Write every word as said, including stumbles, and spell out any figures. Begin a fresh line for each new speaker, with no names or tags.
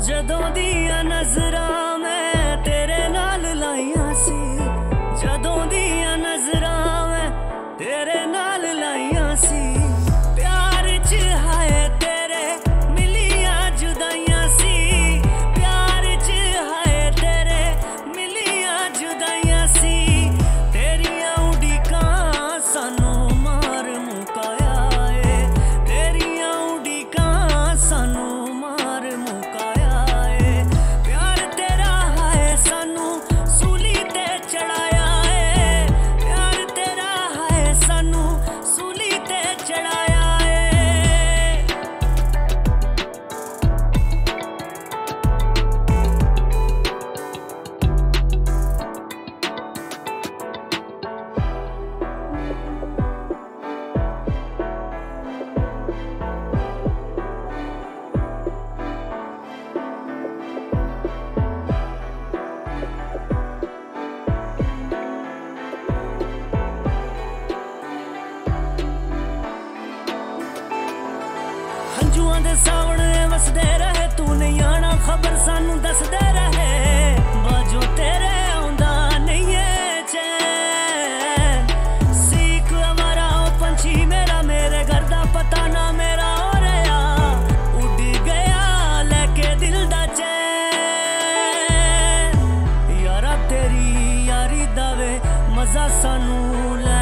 ਜਦੋਂ ਦੀਆਂ ਨਜ਼ਰਾਂ ਮੈਂ ਤੇਰੇ ਨਾਲ ਲਾਈਆਂ ਸੀ, ਜਦੋਂ ਦੀਆਂ ਨਜ਼ਰਾਂ ਮੈਂ ਤੇਰੇ ਨਾਲ ਲਾਈਆਂ ਸੀ। ਪਿਆਰ 'ਚ ਹਾਏ ਤੇਰੇ ਮਿਲੀਆਂ ਜੁਦਾਈਆਂ ਸੀ, ਪਿਆਰ 'ਚ ਹਾਏ ਤੇਰੇ ਮਿਲੀਆਂ ਜੁਦਾਈਆਂ ਸੀ। ਤੇਰੀਆਂ ਉਡੀਕਾਂ ਸਾਨੂੰ ਮਾਰ ਮੁਕਾਇਆ ਏ, ਤੇਰੀਆਂ ਉਡੀਕਾਂ ਸਾਨੂੰ ਮਾਰ ਮੁਕਾਇਆ ਏ। ਪਿਆਰ ਤੇਰਾ ਹਾਏ ਸਾਨੂੰ ਸੂਲੀ ਤੇ ਚੜਾਇਆ ਏ, ਪਿਆਰ ਤੇਰਾ ਹਾਏ ਸਾਨੂੰ ਸੂਲੀ ਤੇ ਚੜਾਇਆ ਏ। ਹੰਝੂਆਂ ਦੇ ਸਾਵਣੇ ਵਸਦੇ ਰਹੇ, ਤੂੰ ਨਹੀਂ ਆਣਾ ਖਬਰ ਸਾਨੂੰ ਦੱਸਦੇ ਰਹੇ। ਬਾਜੋ ਤੇਰੇ ਆਉਂਦਾ ਨਹੀਂ ਏ ਚੈਨ, ਸੀਕ ਅਵਾਰਾ ਉਹ ਪੰਛੀ ਮੇਰਾ, ਮੇਰੇ ਘਰ ਦਾ ਪਤਾ ਨਾ ਮੇਰਾ ਹੋ ਰਿਹਾ। ਉੱਡ ਗਿਆ ਲੈ ਕੇ ਦਿਲ ਦਾ ਚੈਨ, ਯਾਰਾ ਤੇਰੀ ਯਾਰੀ ਦਾ ਵੇ ਮਜ਼ਾ ਸਾਨੂੰ ਲੈ